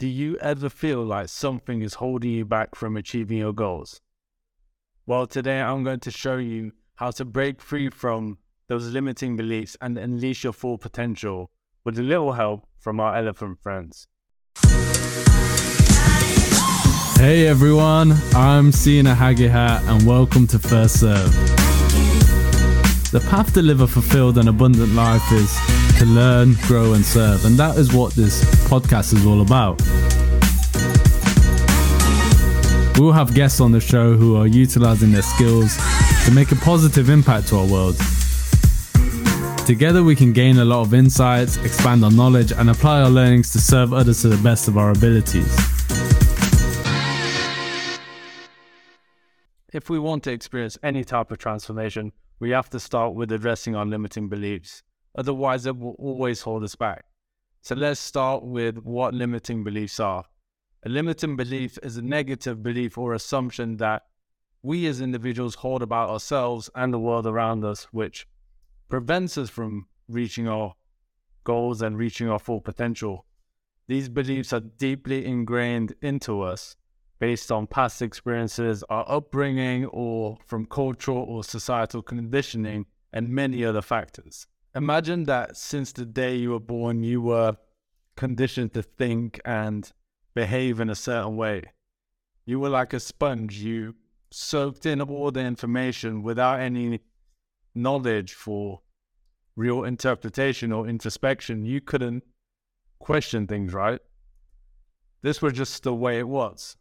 Do you ever feel like something is holding you back from achieving your goals? Well, today I'm going to show you how to break free from those limiting beliefs and unleash your full potential with a little help from our elephant friends. Hey everyone, I'm Sina Hagihat and welcome to First Serve. The path to live a fulfilled and abundant life is to learn, grow and serve, and that is what this podcast is all about. We'll have guests on the show who are utilizing their skills to make a positive impact to our world. Together we can gain a lot of insights, expand our knowledge and apply our learnings to serve others to the best of our abilities. If we want to experience any type of transformation, we have to start with addressing our limiting beliefs. Otherwise, it will always hold us back. So let's start with what limiting beliefs are. A limiting belief is a negative belief or assumption that we as individuals hold about ourselves and the world around us, which prevents us from reaching our goals and reaching our full potential. These beliefs are deeply ingrained into us based on past experiences, our upbringing, or from cultural or societal conditioning, and many other factors. Imagine that since the day you were born, you were conditioned to think and behave in a certain way. You were like a sponge. You soaked in all the information without any knowledge for real interpretation or introspection. You couldn't question things, right? This was just the way it was.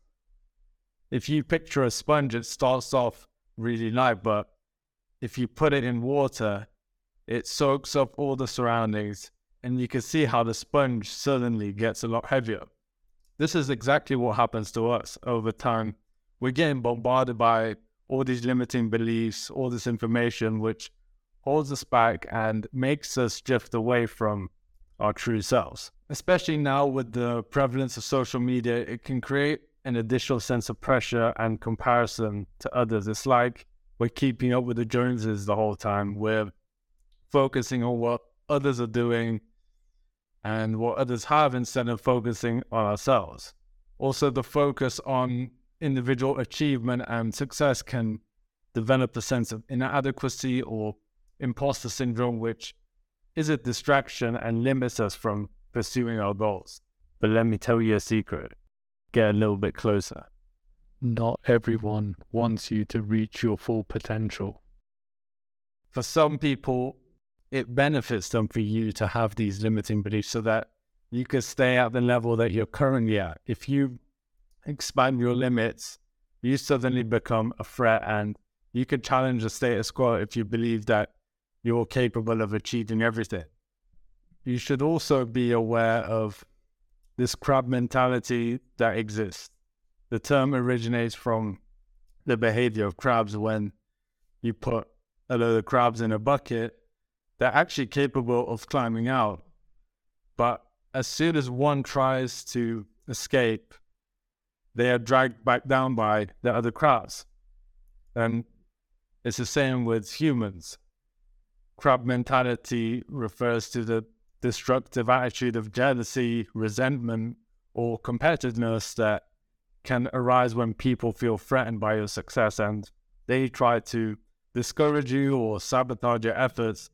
If you picture a sponge, it starts off really light, but if you put it in water, it soaks up all the surroundings, and you can see how the sponge suddenly gets a lot heavier. This is exactly what happens to us over time. We're getting bombarded by all these limiting beliefs, all this information, which holds us back and makes us drift away from our true selves. Especially now with the prevalence of social media, it can create an additional sense of pressure and comparison to others. It's like we're keeping up with the Joneses the whole time. We're focusing on what others are doing and what others have instead of focusing on ourselves. Also, the focus on individual achievement and success can develop a sense of inadequacy or imposter syndrome, which is a distraction and limits us from pursuing our goals. But let me tell you a secret. Get a little bit closer. Not everyone wants you to reach your full potential. For some people, it benefits them for you to have these limiting beliefs so that you can stay at the level that you're currently at. If you expand your limits, you suddenly become a threat and you can challenge the status quo if you believe that you're capable of achieving everything. You should also be aware of this crab mentality that exists. The term originates from the behavior of crabs. When you put a load of crabs in a bucket, they're actually capable of climbing out. But as soon as one tries to escape, they are dragged back down by the other crabs. And it's the same with humans. Crab mentality refers to the destructive attitude of jealousy, resentment, or competitiveness that can arise when people feel threatened by your success and they try to discourage you or sabotage your efforts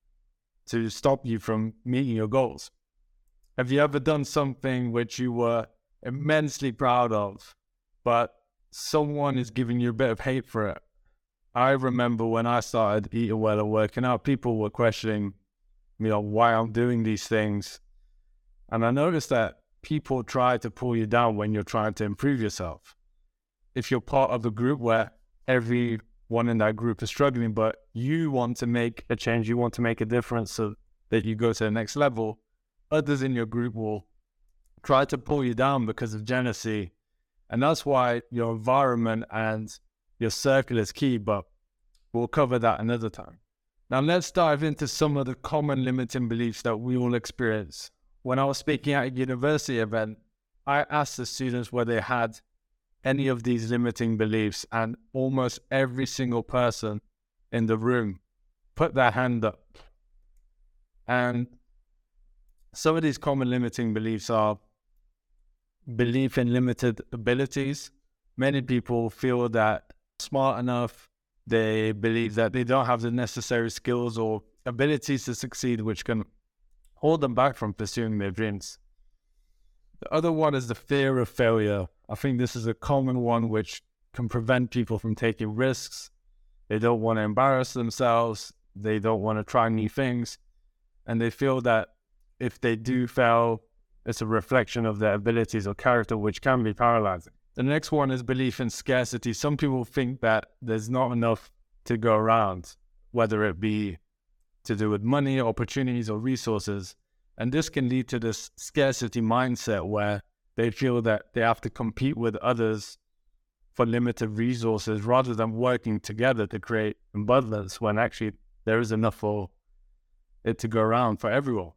to stop you from meeting your goals. Have you ever done something which you were immensely proud of, but someone is giving you a bit of hate for it? I remember when I started eating well and working out, people were questioning why I'm doing these things. And I noticed that people try to pull you down when you're trying to improve yourself. If you're part of a group where everyone in that group is struggling, but you want to make a change, you want to make a difference so that you go to the next level, others in your group will try to pull you down because of jealousy. And that's why your environment and your circle is key, but we'll cover that another time. Now let's dive into some of the common limiting beliefs that we all experience. When I was speaking at a university event, I asked the students whether they had any of these limiting beliefs, and almost every single person in the room put their hand up. And some of these common limiting beliefs are belief in limited abilities. Many people feel that smart enough, they believe that they don't have the necessary skills or abilities to succeed, which can hold them back from pursuing their dreams. The other one is the fear of failure. I think this is a common one which can prevent people from taking risks. They don't want to embarrass themselves. They don't want to try new things. And they feel that if they do fail, it's a reflection of their abilities or character, which can be paralyzing. The next one is belief in scarcity. Some people think that there's not enough to go around, whether it be to do with money, opportunities, or resources. And this can lead to this scarcity mindset where they feel that they have to compete with others for limited resources rather than working together to create abundance, when actually there is enough for it to go around for everyone.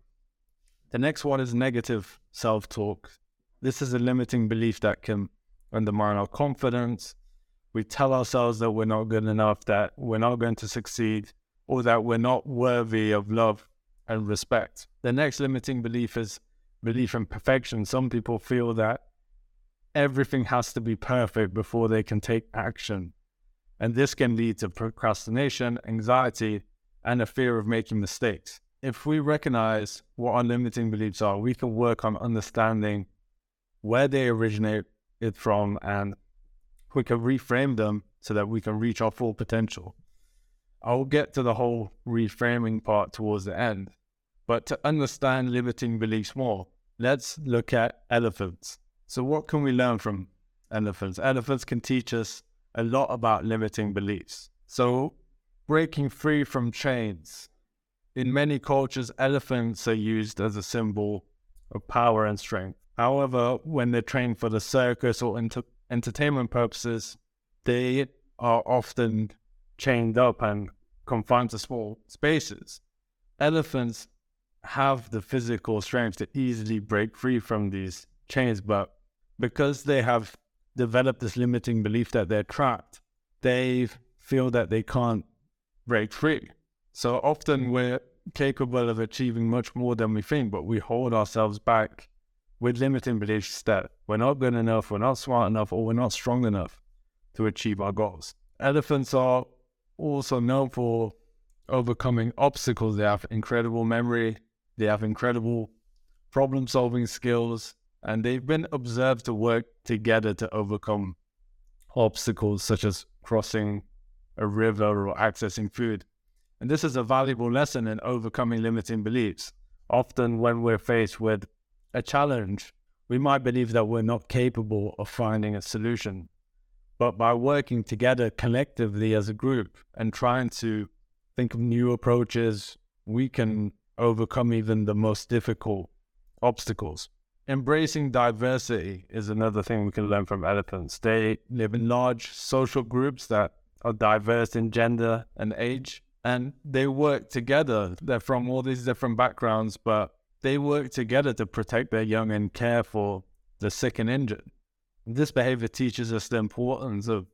The next one is negative self-talk. This is a limiting belief that can undermine our confidence. We tell ourselves that we're not good enough, that we're not going to succeed, or that we're not worthy of love and respect. The next limiting belief is belief in perfection. Some people feel that everything has to be perfect before they can take action. And this can lead to procrastination, anxiety, and a fear of making mistakes. If we recognize what our limiting beliefs are, we can work on understanding where they originate from, and we can reframe them so that we can reach our full potential. I'll get to the whole reframing part towards the end. But to understand limiting beliefs more, let's look at elephants. So what can we learn from elephants? Elephants can teach us a lot about limiting beliefs. So breaking free from chains. In many cultures, elephants are used as a symbol of power and strength. However, when they're trained for the circus or entertainment purposes, they are often chained up and confined to small spaces. Elephants have the physical strength to easily break free from these chains, but because they have developed this limiting belief that they're trapped, they feel that they can't break free. So often we're capable of achieving much more than we think, but we hold ourselves back with limiting beliefs that we're not good enough, we're not smart enough, or we're not strong enough to achieve our goals. Elephants are also known for overcoming obstacles. They have incredible memory, they have incredible problem-solving skills, and they've been observed to work together to overcome obstacles such as crossing a river or accessing food. And this is a valuable lesson in overcoming limiting beliefs. Often when we're faced with a challenge, we might believe that we're not capable of finding a solution. But by working together collectively as a group and trying to think of new approaches, we can overcome even the most difficult obstacles. Embracing diversity is another thing we can learn from elephants. They live in large social groups that are diverse in gender and age, and they work together. They're from all these different backgrounds, but they work together to protect their young and care for the sick and injured. This behavior teaches us the importance of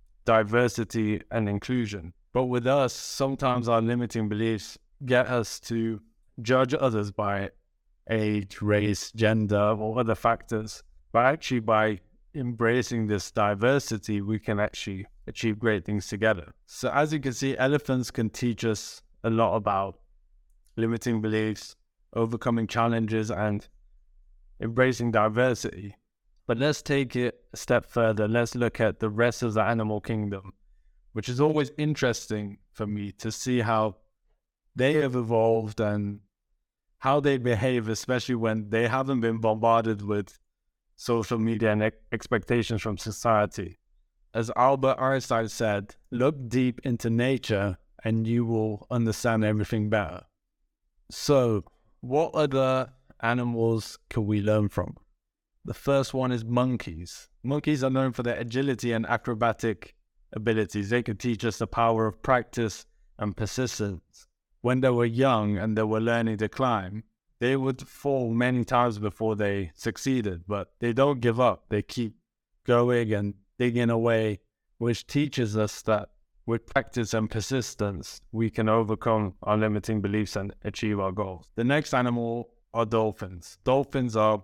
diversity and inclusion. But with us, sometimes our limiting beliefs get us to judge others by age, race, gender, or other factors. But actually, by embracing this diversity, we can actually achieve great things together. So as you can see, elephants can teach us a lot about limiting beliefs, overcoming challenges, and embracing diversity. But let's take it a step further. Let's look at the rest of the animal kingdom, which is always interesting for me to see how they have evolved and how they behave, especially when they haven't been bombarded with social media and expectations from society. As Albert Einstein said, look deep into nature and you will understand everything better. So, what other animals can we learn from? The first one is monkeys. Monkeys are known for their agility and acrobatic abilities. They can teach us the power of practice and persistence. When they were young and they were learning to climb, they would fall many times before they succeeded, but they don't give up. They keep going and digging away, which teaches us that with practice and persistence, we can overcome our limiting beliefs and achieve our goals. The next animal are dolphins. Dolphins are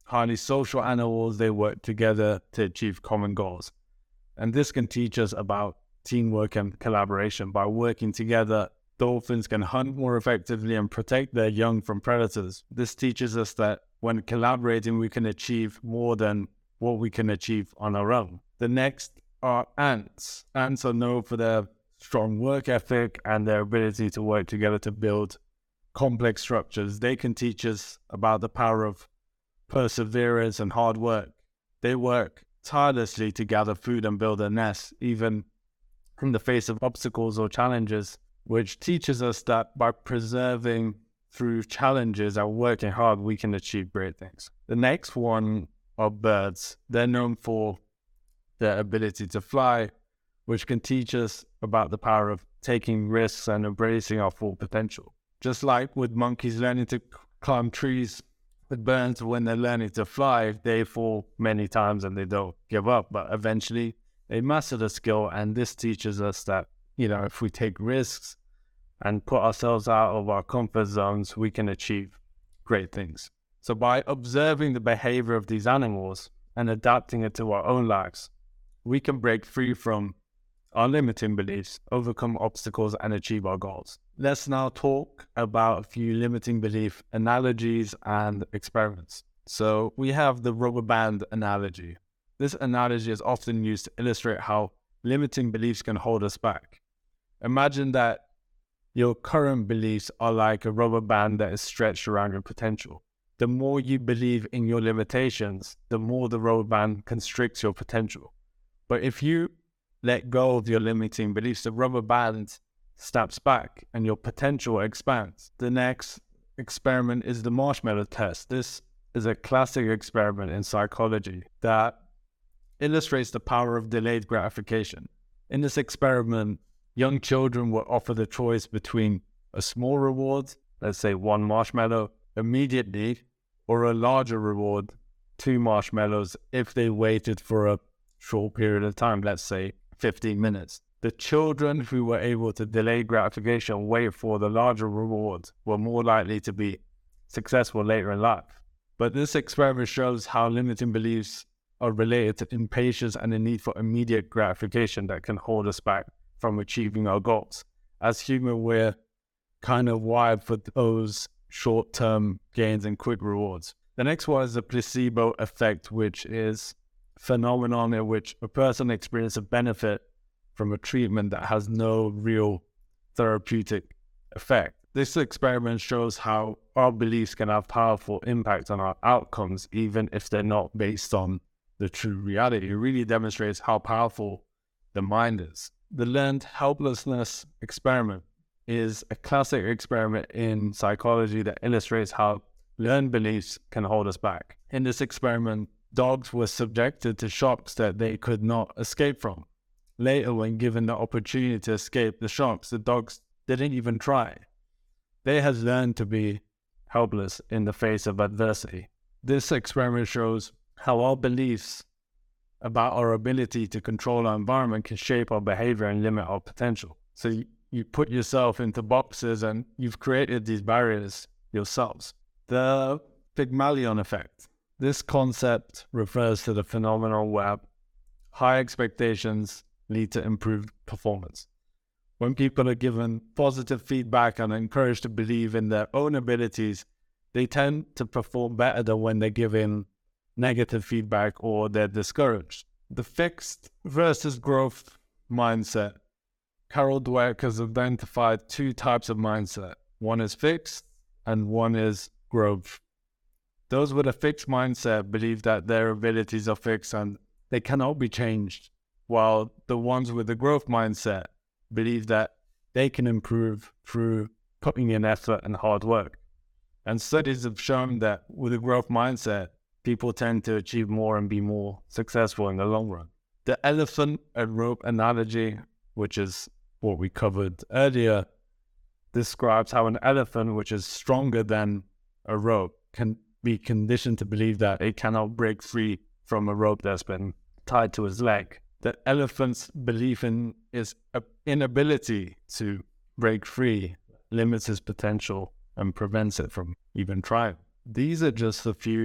highly social animals. They work together to achieve common goals. And this can teach us about teamwork and collaboration. By working together, dolphins can hunt more effectively and protect their young from predators. This teaches us that when collaborating, we can achieve more than what we can achieve on our own. The next are ants. Ants are known for their strong work ethic and their ability to work together to build complex structures. They can teach us about the power of perseverance and hard work. They work tirelessly to gather food and build a nest, even in the face of obstacles or challenges, which teaches us that by persevering through challenges and working hard, we can achieve great things. The next one are birds. They're known for their ability to fly, which can teach us about the power of taking risks and embracing our full potential. Just like with monkeys learning to climb trees, with birds, when they're learning to fly, they fall many times and they don't give up, but eventually they master the skill. And this teaches us that, if we take risks and put ourselves out of our comfort zones, we can achieve great things. So by observing the behavior of these animals and adapting it to our own lives, we can break free from our limiting beliefs, overcome obstacles, and achieve our goals. Let's now talk about a few limiting belief analogies and experiments. So we have the rubber band analogy. This analogy is often used to illustrate how limiting beliefs can hold us back. Imagine that your current beliefs are like a rubber band that is stretched around your potential. The more you believe in your limitations, the more the rubber band constricts your potential. But if you let go of your limiting beliefs, the rubber band snaps back and your potential expands. The next experiment is the marshmallow test. This is a classic experiment in psychology that illustrates the power of delayed gratification. In this experiment, young children were offered a choice between a small reward, let's say 1 marshmallow, immediately, or a larger reward, 2 marshmallows, if they waited for a short period of time, let's say 15 minutes. The children who were able to delay gratification and wait for the larger reward were more likely to be successful later in life. But this experiment shows how limiting beliefs are related to impatience and the need for immediate gratification that can hold us back from achieving our goals. As humans, we're kind of wired for those short-term gains and quick rewards. The next one is the placebo effect, which is a phenomenon in which a person experiences a benefit from a treatment that has no real therapeutic effect. This experiment shows how our beliefs can have powerful impact on our outcomes, even if they're not based on the true reality. It really demonstrates how powerful the mind is. The learned helplessness experiment is a classic experiment in psychology that illustrates how learned beliefs can hold us back. In this experiment, dogs were subjected to shocks that they could not escape from. Later, when given the opportunity to escape the shocks, the dogs didn't even try. They had learned to be helpless in the face of adversity. This experiment shows how our beliefs about our ability to control our environment can shape our behavior and limit our potential. So you put yourself into boxes and you've created these barriers yourselves. The Pygmalion effect. This concept refers to the phenomenon where high expectations lead to improved performance. When people are given positive feedback and encouraged to believe in their own abilities, they tend to perform better than when they're given negative feedback or they're discouraged. The fixed versus growth mindset. Carol Dweck has identified 2 types of mindset. One is fixed and one is growth. Those with a fixed mindset believe that their abilities are fixed and they cannot be changed, while the ones with the growth mindset believe that they can improve through putting in effort and hard work. And studies have shown that with a growth mindset, people tend to achieve more and be more successful in the long run. The elephant and rope analogy, which is what we covered earlier, describes how an elephant, which is stronger than a rope, can be conditioned to believe that it cannot break free from a rope that's been tied to his leg. The elephant's belief in his inability to break free limits his potential and prevents it from even trying. These are just a few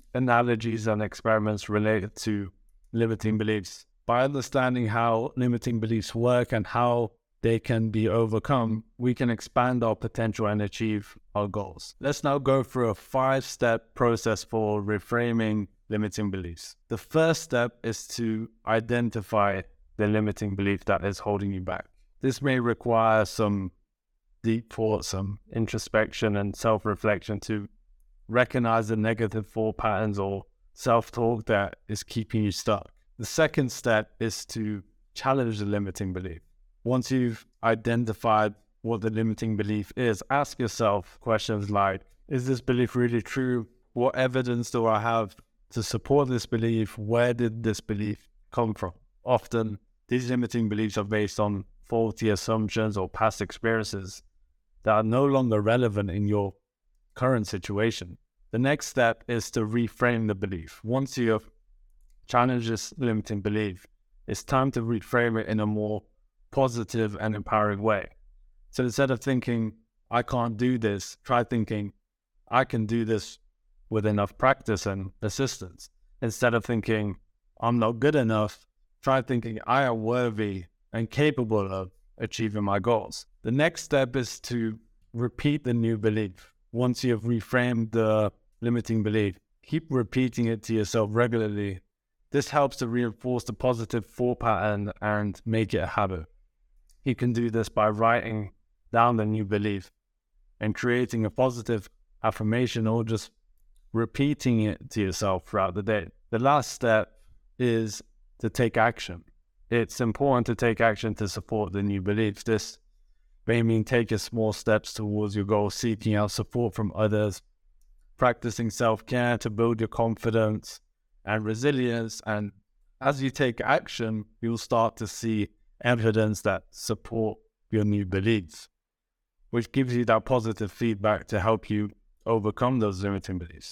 analogies and experiments related to limiting beliefs. By understanding how limiting beliefs work and how they can be overcome, we can expand our potential and achieve our goals. Let's now go through a 5-step process for reframing limiting beliefs. The first step is to identify the limiting belief that is holding you back. This may require some deep thought, some introspection and self-reflection to recognize the negative thought patterns or self-talk that is keeping you stuck. The second step is to challenge the limiting belief. Once you've identified what the limiting belief is, ask yourself questions like, is this belief really true? What evidence do I have to support this belief? Where did this belief come from? Often, these limiting beliefs are based on faulty assumptions or past experiences that are no longer relevant in your current situation. The next step is to reframe the belief. Once you have challenged this limiting belief, it's time to reframe it in a more positive and empowering way. So instead of thinking, I can't do this, try thinking, I can do this with enough practice and assistance. Instead of thinking, I'm not good enough, try thinking, I am worthy and capable of achieving my goals. The next step is to repeat the new belief. Once you have reframed the limiting belief, keep repeating it to yourself regularly. This helps to reinforce the positive thought pattern and make it a habit. You can do this by writing down the new belief and creating a positive affirmation or just repeating it to yourself throughout the day. The last step is to take action. It's important to take action to support the new beliefs. This may mean taking small steps towards your goal, seeking out support from others, practicing self-care to build your confidence and resilience. And as you take action, you'll start to see evidence that support your new beliefs, which gives you that positive feedback to help you overcome those limiting beliefs.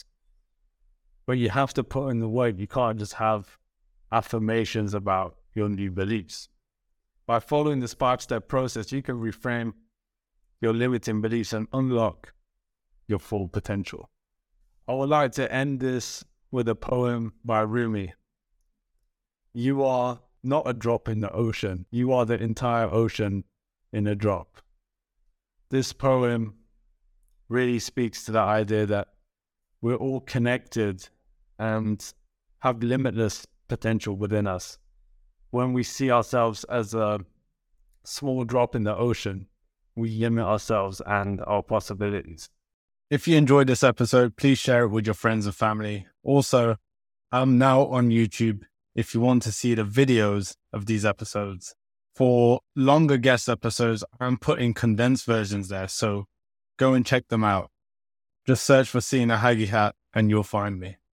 But you have to put in the work. You can't just have affirmations about your new beliefs. By following this 5-step process, you can reframe your limiting beliefs and unlock your full potential. I would like to end this with a poem by Rumi. You are not a drop in the ocean. You are the entire ocean in a drop. This poem really speaks to the idea that we're all connected and have limitless potential within us. When we see ourselves as a small drop in the ocean, we limit ourselves and our possibilities. If you enjoyed this episode, please share it with your friends and family. Also, I'm now on YouTube if you want to see the videos of these episodes. For longer guest episodes, I'm putting condensed versions there, so go and check them out. Just search for Sina Hagihat and you'll find me.